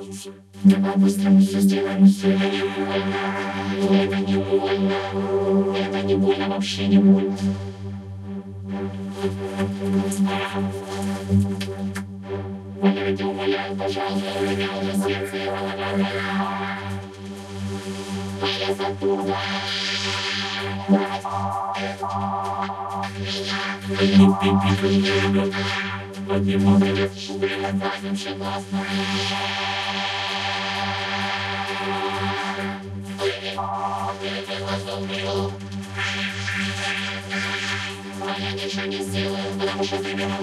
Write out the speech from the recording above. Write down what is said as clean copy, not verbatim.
Давай быстро мы все сделаем все. Это не больно. Это не больно, вообще не больно. Умоляю, пожалуйста, меня уже сердце. Полез оттуда. Подниму привет, блин, отдадим, все классно. Я ничего не сделаю, потому что ты меня